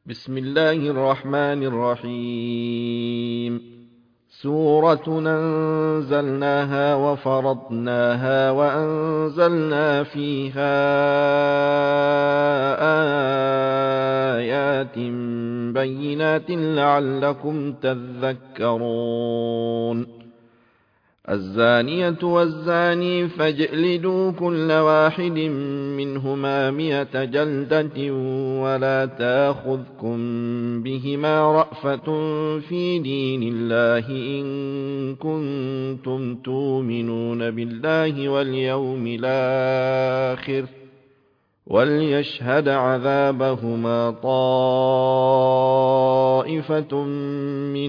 بسم الله الرحمن الرحيم. سورة أنزلناها وفرضناها وأنزلنا فيها آيات بينات لعلكم تذكرون. الزانية والزاني فاجلدوا كل واحد منهما 100 جلدة ولا تاخذكم بهما رأفة في دين الله إن كنتم تؤمنون بالله واليوم الآخر وليشهد عذابهما طائفة من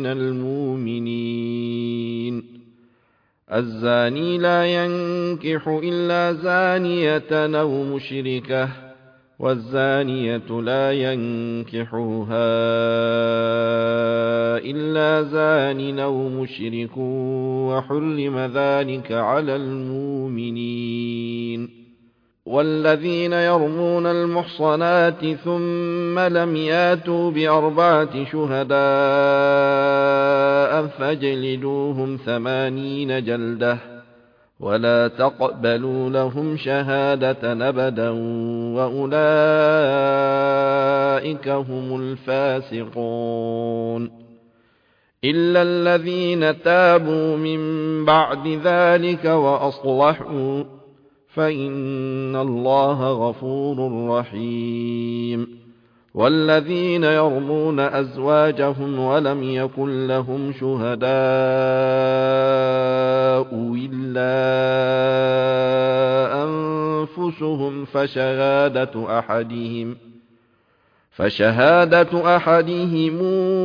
المؤمنين. الزاني لا ينكح إلا زانية أو مشركة والزانية لا ينكحها إلا زان أو مشرك وحرم ذلك على المؤمنين. والذين يرمون المحصنات ثم لم ياتوا ب4 شهداء فاجلدوهم 80 جلدة ولا تقبلوا لهم شهادة أبدا وأولئك هم الفاسقون. إلا الذين تابوا من بعد ذلك وأصلحوا فإن الله غفور رحيم. والذين يرمون أزواجهم ولم يكن لهم شهداء إلا أنفسهم فشهادة أحدهم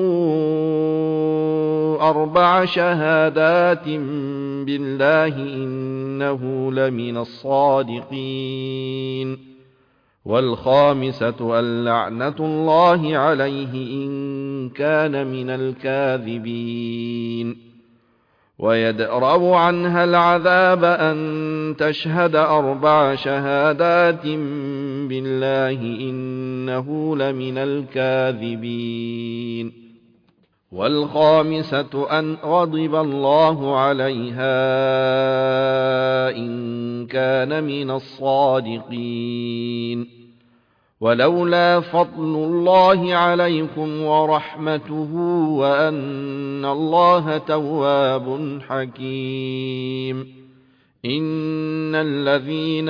4 شهادات بالله إنه لمن الصادقين. والخامسة اللعنة الله عليه إن كان من الكاذبين. ويدرأ عنها العذاب أن تشهد 4 شهادات بالله إنه لمن الكاذبين. والخامسة أن غضب الله عليها إن كان من الصادقين. ولولا فضل الله عليكم ورحمته وأن الله تواب حكيم. إن الذين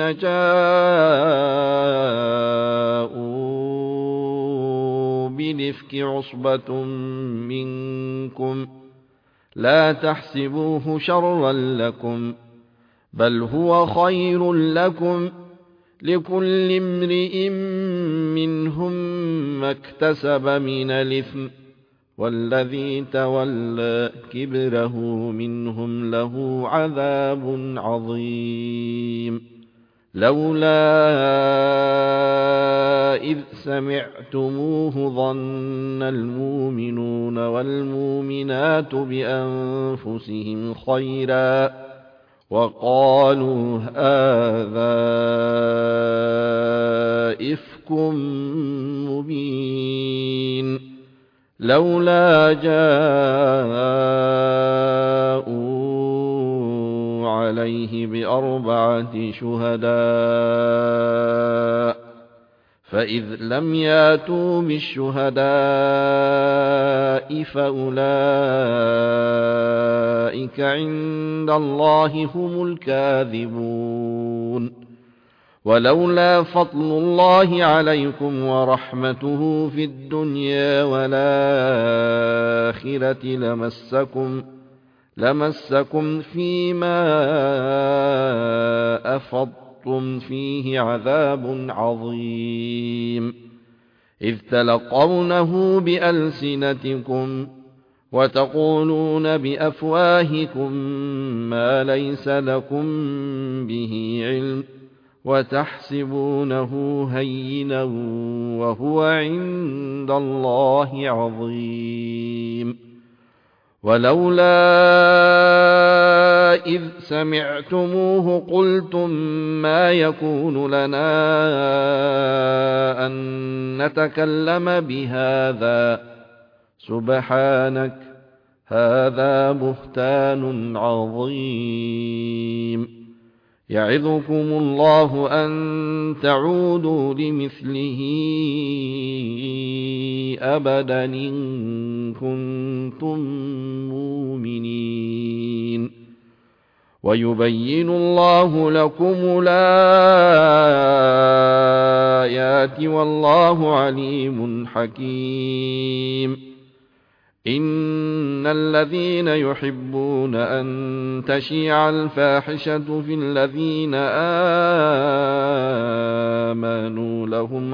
جاءوا بالإفك عصبة منكم لا تحسبوه شرا لكم بل هو خير لكم لكل امرئ منهم ما اكتسب من الإثم والذي تولى كبره منهم له عذاب عظيم. لولا إذ سمعتموه ظن المؤمنون والمؤمنات بأنفسهم خيرا وقالوا هذا إفك مبين. لولا جاءوا عليه ب4 شهداء فإذ لم ياتوا بالشهداء فأولئك عند الله هم الكاذبون. ولولا فضل الله عليكم ورحمته في الدنيا والآخرة لمسكم فيما أفضتم فيه عذاب عظيم. إذ تلقونه بألسنتكم وتقولون بأفواهكم ما ليس لكم به علم وتحسبونه هينا وهو عند الله عظيم. ولولا إذ سمعتموه قلتم ما يكون لنا أن نتكلم بهذا سبحانك هذا بهتان عظيم يعظكم الله أن تعودوا لمثله أبدا إن كنتم مؤمنين ويبين الله لكم الآيات والله عليم حكيم إن الذين يحبون أن تشيع الفاحشة في الذين آمنوا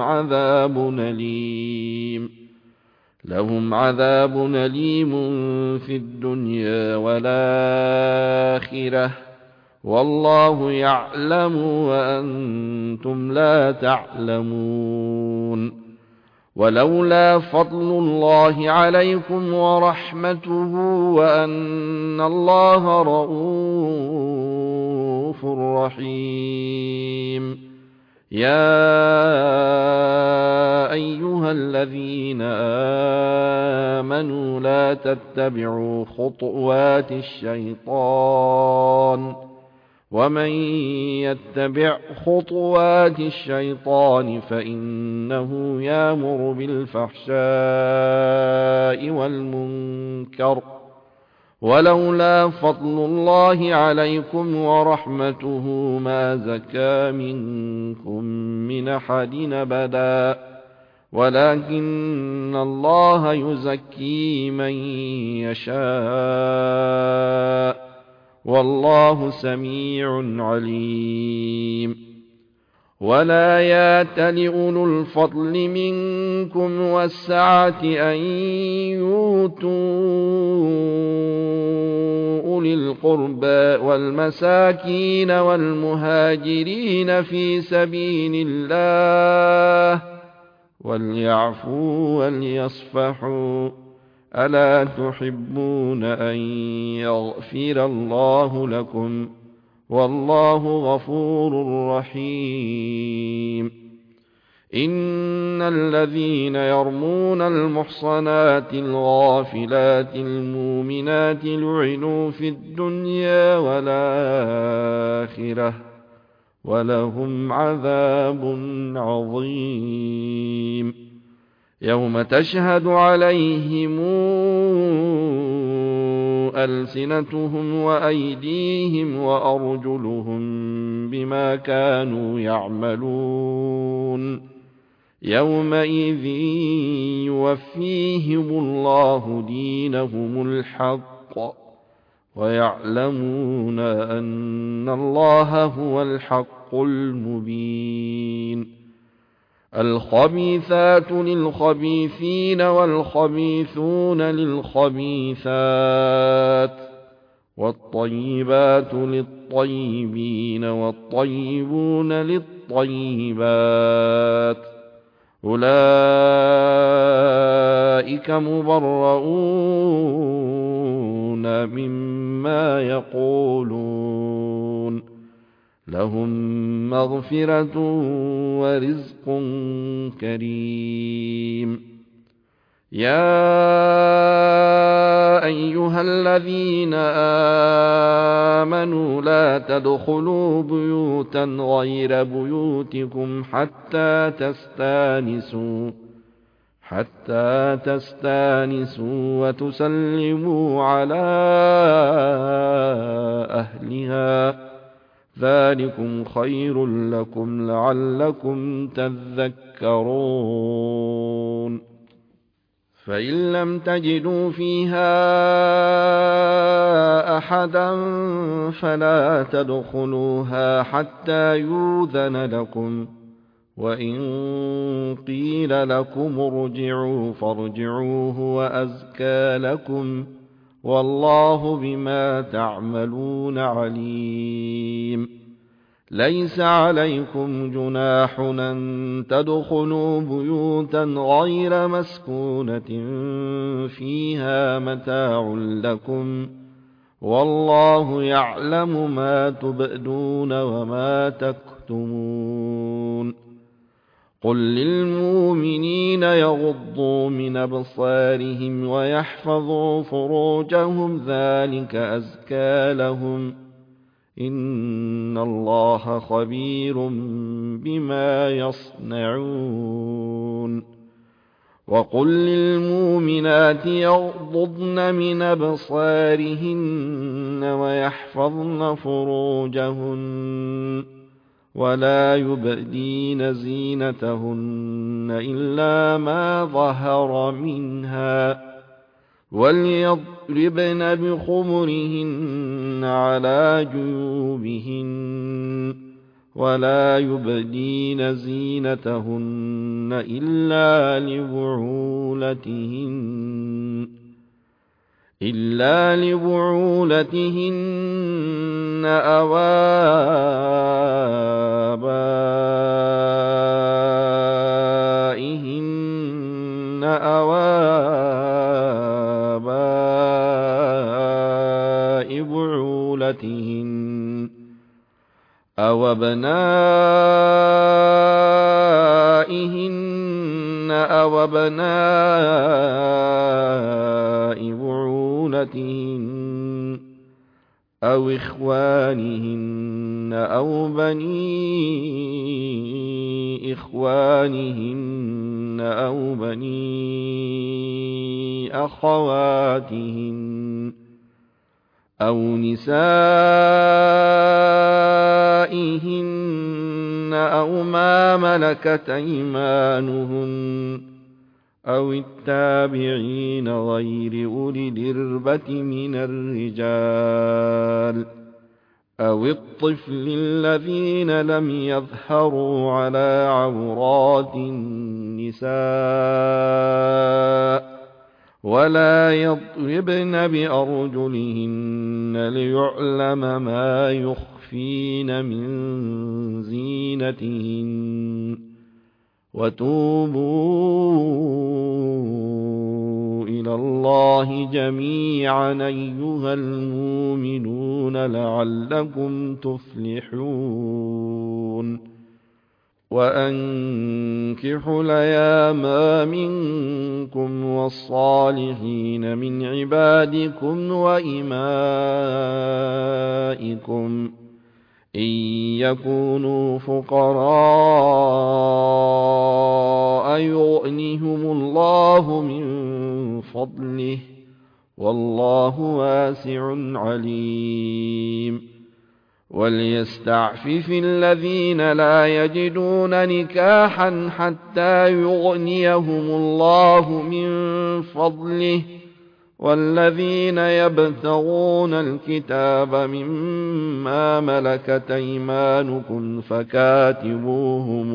لهم عذاب أليم في الدنيا والآخرة والله يعلم وأنتم لا تعلمون ولولا فضل الله عليكم ورحمته وأن الله رءوف رحيم يا أيها الذين آمنوا لا تتبعوا خطوات الشيطان ومن يتبع خطوات الشيطان فإنه يأمر بالفحشاء والمنكر ولولا فضل الله عليكم ورحمته ما زكى منكم من أحد أبدا ولكن الله يزكي من يشاء والله سميع عليم ولا يأتل أولو الفضل منكم والسعة أن يؤتوا أولي القربى والمساكين والمهاجرين في سبيل الله وليعفوا وليصفحوا ألا تحبون أن يغفر الله لكم والله غفور رحيم إن الذين يرمون المحصنات الغافلات المؤمنات لعنوا في الدنيا والآخرة ولهم عذاب عظيم يوم تشهد عليهم ألسنتهم وأيديهم وأرجلهم بما كانوا يعملون يومئذ يوفيهم الله دينهم الحق ويعلمون أن الله هو الحق المبين الخبيثات للخبيثين والخبيثون للخبيثات والطيبات للطيبين والطيبون للطيبات أولئك مبرؤون مما يقولون لهم مغفرة ورزق كريم يا أيها الذين آمنوا لا تدخلوا بيوتا غير بيوتكم حتى تستانسوا وتسلموا على أهلها ذلكم خير لكم لعلكم تذكرون فإن لم تجدوا فيها أحدا فلا تدخلوها حتى يؤذن لكم وإن قيل لكم ارجعوا فارجعوا هو أزكى لكم والله بما تعملون عليم ليس عليكم جناح أن تدخلوا بيوتا غير مسكونة فيها متاع لكم والله يعلم ما تبدون وما تكتمون قل للمؤمنين يغضوا من أبصارهم ويحفظوا فروجهم ذلك أزكى لهم إن الله خبير بما يصنعون وقل للمؤمنات يغضضن من أبصارهن ويحفظن فروجهن ولا يبدين زينتهن إلا ما ظهر منها وليضربن بخمرهن على جيوبهن ولا يبدين زينتهن إلا لبعولتهن أو آبائهن أو آباء بعولتهن أو أبنائهن أو أبناء بعولتهن أو إخوانهن أو بني إخوانهن أو بني أخواتهن أو نسائهن أو ما ملكت أيمانهن أو التابعين غير أولي الإربة من الرجال أو الطفل الذين لم يظهروا على عورات النساء ولا يضربن بأرجلهن ليعلم ما يخفين من زينتهن وتوبوا إلى الله جميعا أيها المؤمنون لعلكم تفلحون وأنكحوا الأيام منكم والصالحين من عبادكم وإمائكم إن يكونوا فقراء يغنهم الله من فضله والله واسع عليم وليستعفف الذين لا يجدون نكاحا حتى يغنيهم الله من فضله والذين يبتغون الكتاب مما ملكت أيمانكم فكاتبوهم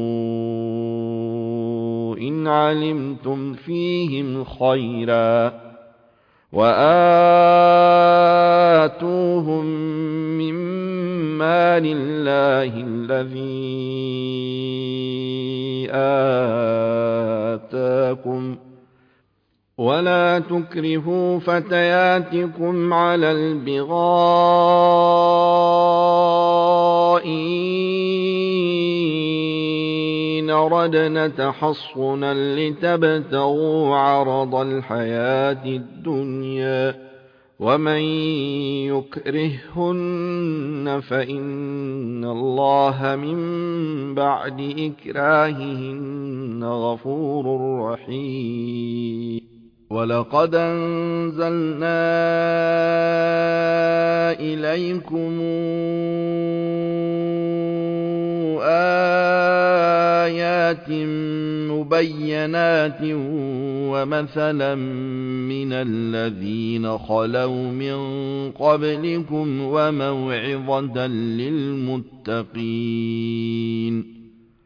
إن علمتم فيهم خيرا وآتوهم مما لله الذي آتاكم ولا تكرهوا فتياتكم على البغاء إن أردنا تحصنا لتبتغوا عرض الحياة الدنيا ومن يكرههن فإن الله من بعد إكراههن غفور رحيم ولقد أنزلنا إليكم آيات مبينات ومثلا من الذين خلوا من قبلكم وموعظة للمتقين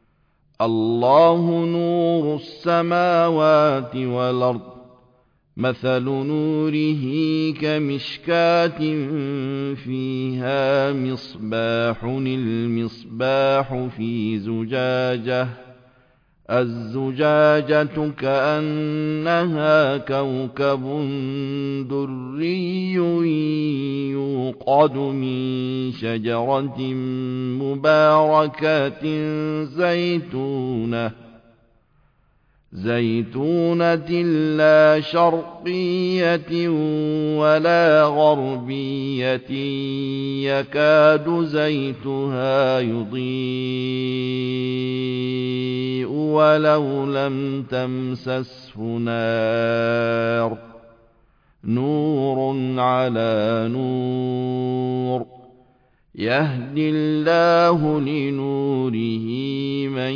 الله نور السماوات والأرض مثل نوره كمشكاة فيها مصباح المصباح في زجاجة الزجاجة كأنها كوكب دري يوقد من شجرة مباركة زيتونة لا شرقية ولا غربية يكاد زيتها يضيء ولو لم تمسسه نور على نور يهدي الله لنوره من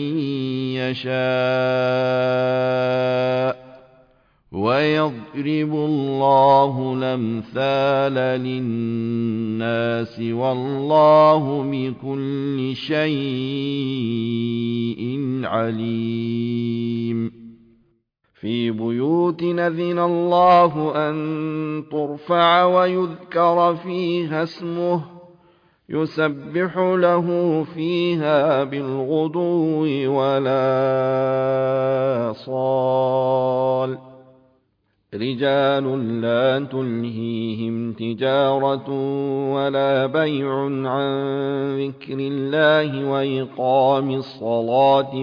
يشاء ويضرب الله الأمثال للناس والله بكل شيء عليم في بيوت أذن الله أن ترفع ويذكر فيها اسمه يسبح له فيها بالغدو والآصال رجال لا تلهيهم تجارة ولا بيع عن ذكر الله وإقام الصلاة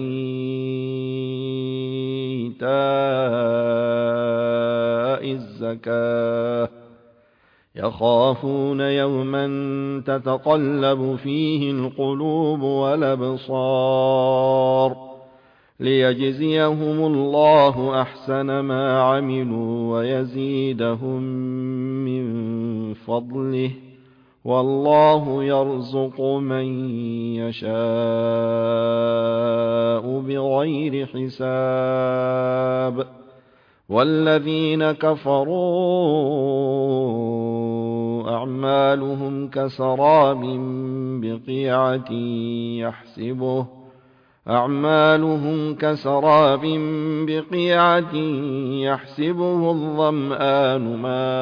وإيتاء الزكاة يخافون يوما تتقلب فيه القلوب والأبصار ليجزيهم الله أحسن ما عملوا ويزيدهم من فضله والله يرزق من يشاء بغير حساب والذين كفروا أعمالهم كسراب بقيعة يحسبه الظمآن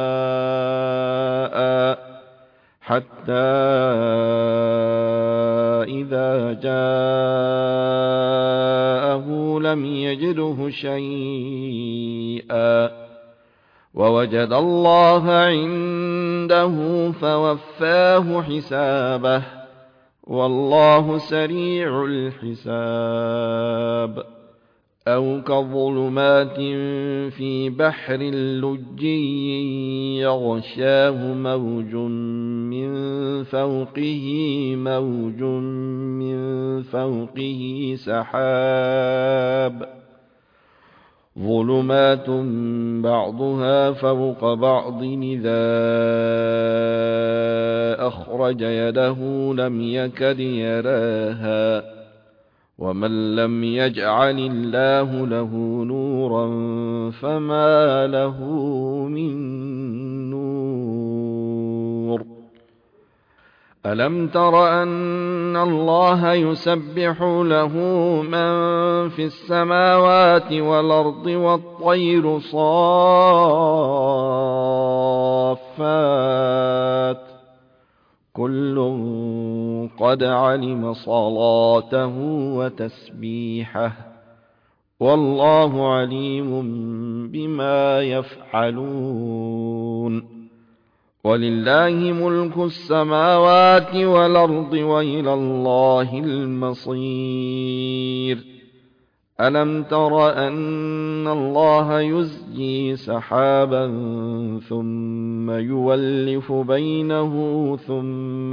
ماء حتى إذا جاءه لم يجده شيئا ووجد الله عنده فوفاه حسابه والله سريع الحساب أو كظلمات في بحر لجي يغشاه موج من فوقه سحاب ظلمات بعضها فوق بعض إذا أخرج يده لم يكد يراها ومن لم يجعل الله له نورا فما له من نور ألم تر أن الله يسبح له من في السماوات والأرض والطير صافات كل قد علم صلاته وتسبيحه والله عليم بما يفعلون ولله ملك السماوات والأرض وإلى الله المصير ألم تر أن الله يزجي سحابا ثم يولف بينه ثم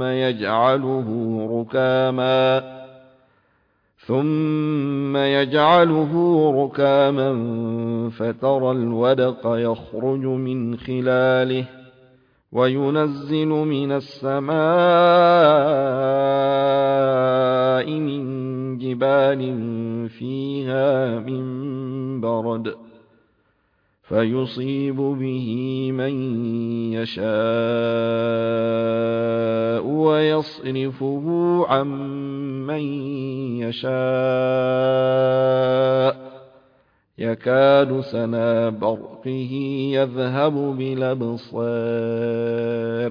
يجعله ركاما فترى الودق يخرج من خلاله وينزل من السماء من جبال فيها من برد فيصيب به من يشاء ويصرفه عن من يشاء يكاد سنا برقه يذهب بالأبصار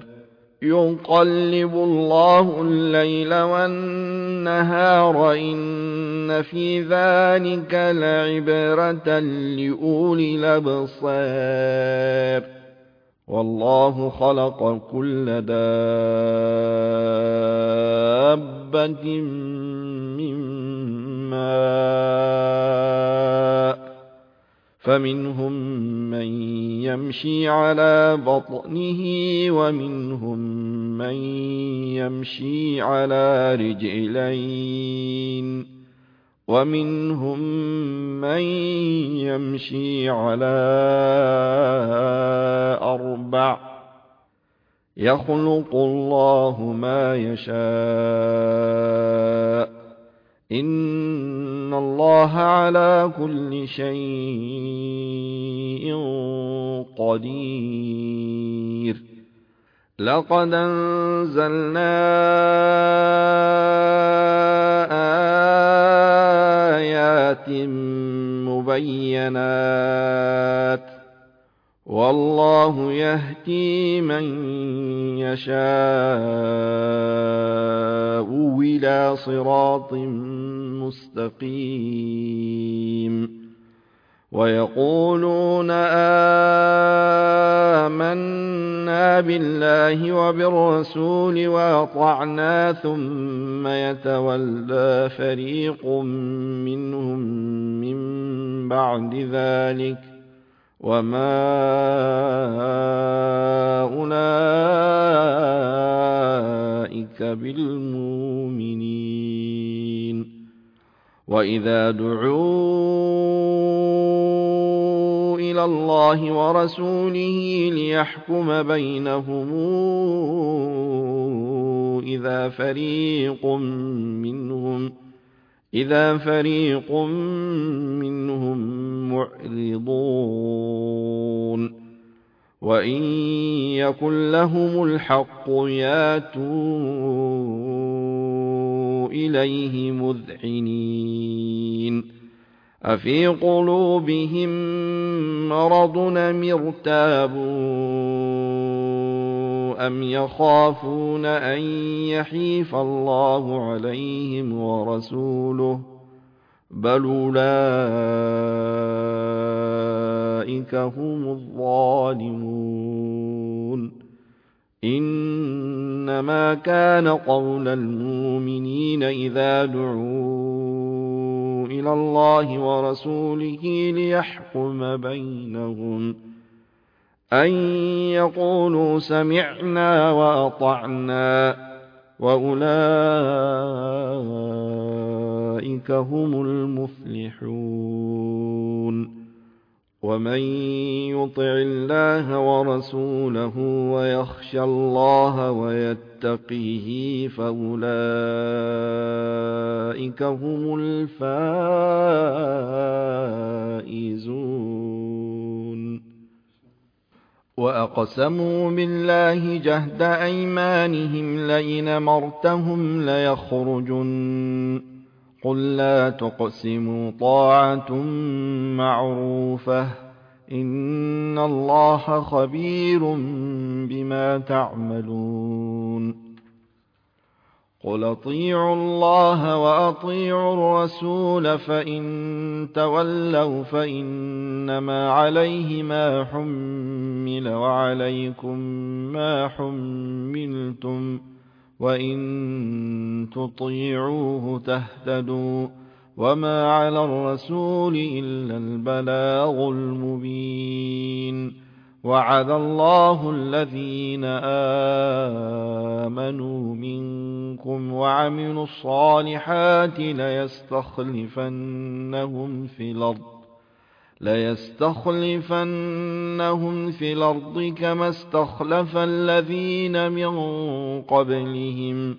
يقلب الله الليل والنهار إن إن في ذلك لعبرة لأولي الأبصار والله خلق كل دابة من ماء فمنهم من يمشي على بطنه ومنهم من يمشي على رجلين ومنهم من يمشي على 4 يخلق الله ما يشاء إن الله على كل شيء قدير لقد أنزلنا آيات مبينات والله يهدي من يشاء إلى صراط مستقيم ويقولون آمنا بالله وبالرسول وأطعنا ثم يتولى فريق منهم من بعد ذلك وما أولئك بالمؤمنين وإذا دعوا إلى الله ورسوله ليحكم بينهم إذا فريق منهم معرضون وإن يكن لهم الحق ياتوا إليه مذعنين أفي قلوبهم مرض أم ارتابوا أم يخافون أن يحيف الله عليهم ورسوله بل أولئك هم الظالمون إنما كان قول المؤمنين إذا دعوا إلى الله ورسوله ليحكم بينهم أن يقولوا سمعنا وأطعنا وأولئك هم المفلحون ومن يطع الله ورسوله ويخشى الله ويتقيه فأولئك هم الفائزون وأقسموا بالله جهد أيمانهم لئن أمرتهم ليخرجن قل لا تقسموا طاعة معروفة إن الله خبير بما تعملون قل أطيعوا الله وأطيعوا الرسول فإن تولوا فإنما عليه ما حمل وعليكم ما حملتم وإن تطيعوه تهتدوا وما على الرسول إلا البلاغ المبين وعد الله الذين آمنوا منكم وعملوا الصالحات ليستخلفنهم في الأرض كما استخلف الذين من قبلهم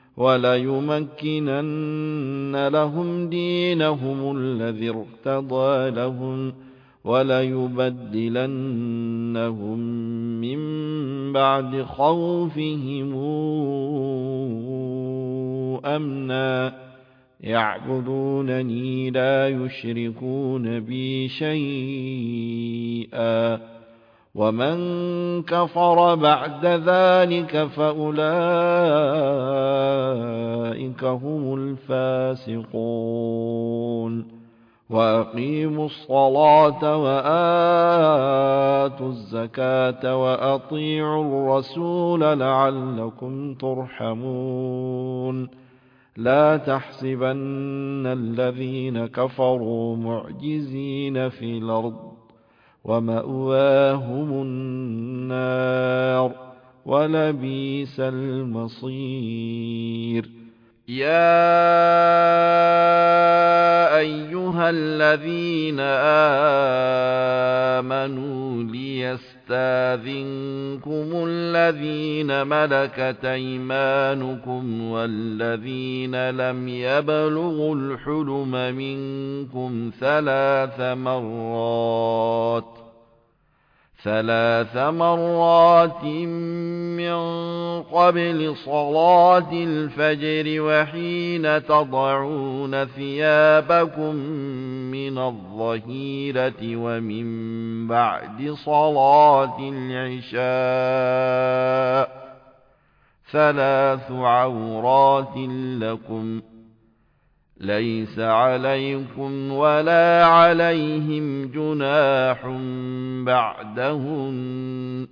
وليمكنن لهم دينهم الذي ارتضى لهم وليبدلنهم من بعد خوفهم أمنا يعبدونني لا يشركون بي شيئا ومن كفر بعد ذلك فأولئك هم الفاسقون وأقيموا الصلاة وآتوا الزكاة وأطيعوا الرسول لعلكم ترحمون لا تحسبن الذين كفروا معجزين في الأرض ومأواهم النار ولبئس المصير يا أيها الذين آمنوا ليستاذنكم الذين ملكت أيمانكم والذين لم يبلغوا الحلم منكم ثلاث مرات من قبل صلاة الفجر وحين تضعون ثيابكم من الظهيرة ومن بعد صلاة العشاء 3 عورات لكم ليس عليكم ولا عليهم جناح بعدهن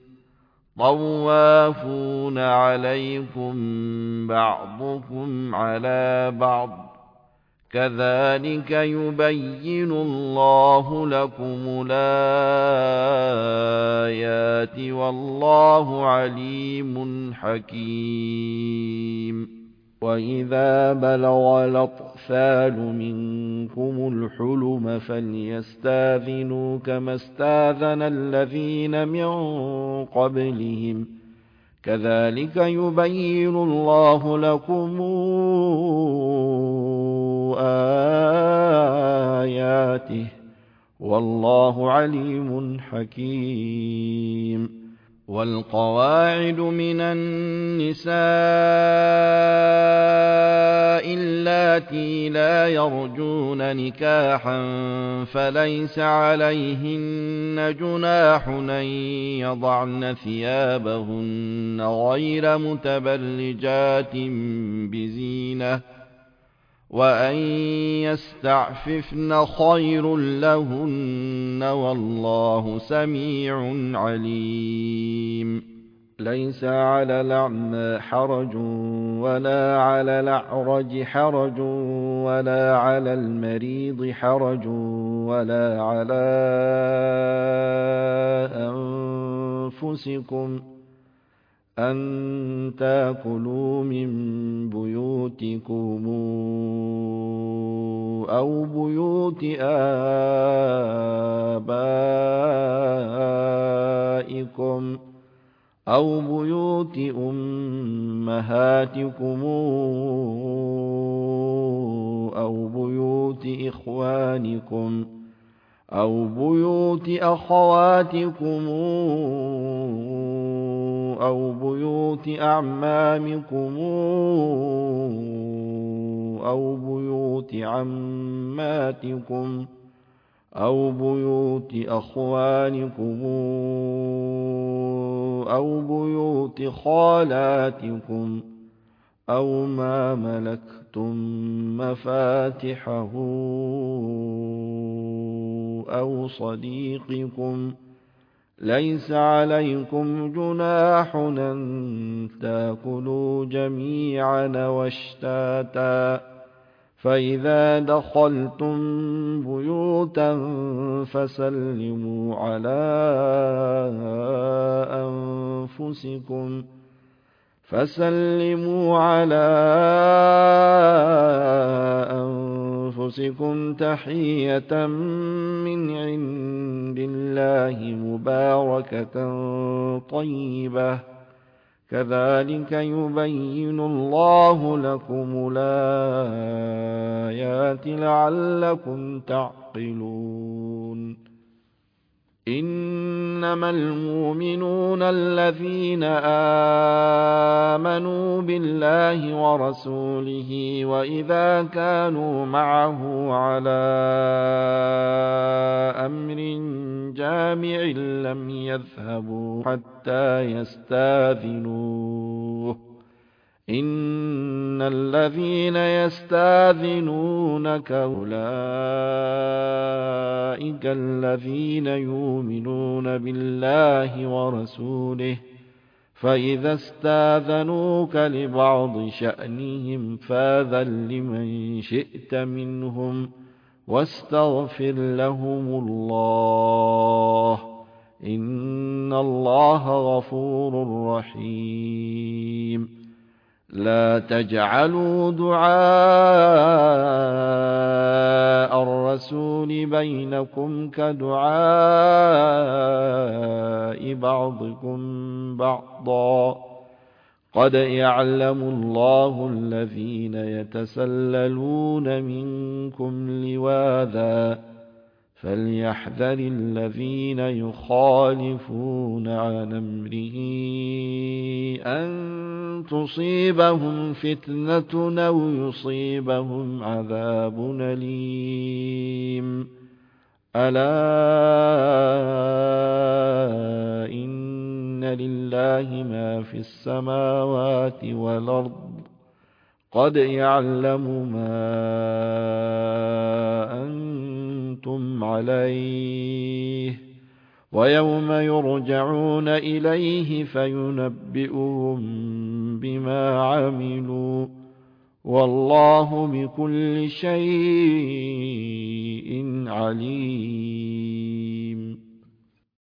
طوافون عليكم بعضكم على بعض كذلك يبين الله لكم الآيات والله عليم حكيم وإذا بلغ الأطفال منكم الحلم فليستاذنوا كما استاذن الذين من قبلهم كذلك يبين الله لكم آياته والله عليم حكيم والقواعد من النساء اللاتي لا يرجون نكاحا فليس عليهن جناح أن يضعن ثيابهن غير متبرجات بزينة وأن يستعففن خير لهن والله سميع عليم ليس على الأعمى حرج ولا على الأعرج حرج ولا على المريض حرج ولا على أنفسكم أن تأكلوا من بيوتكم أو بيوت آبائكم أو بيوت أمهاتكم أو بيوت إخوانكم أو بيوت أخواتكم أو بيوت أعمامكم أو بيوت عماتكم أو بيوت أخوانكم أو بيوت خالاتكم أو ما ملكتم مفاتحه أو صديقكم ليس عليكم جناح أن تأكلوا جميعا واشتاتا فإذا دخلتم بيوتا فسلموا على أنفسكم تحية من عند الله مباركة طيبة كذلك يبين الله لكم الآيات لعلكم تعقلون إن إنما المؤمنون الذين آمنوا بالله ورسوله وإذا كانوا معه على أمر جامع لم يذهبوا حتى يستاذنوه إن الذين يستاذنونك أولئك الذين يؤمنون بالله ورسوله فإذا استاذنوك لبعض شأنهم فاذن لمن شئت منهم واستغفر لهم الله إن الله غفور رحيم لا تجعلوا دعاء الرسول بينكم كدعاء بعضكم بعضا قد يعلم الله الذين يتسللون منكم لواذا فليحذر الذين يخالفون عن أمره أن تصيبهم فتنة أو يصيبهم عذاب أليم ألا إن لله ما في السماوات والأرض قد يعلم ما أنتم عليه ويوم يرجعون إليه فينبئهم بما عملوا والله بكل شيء عليم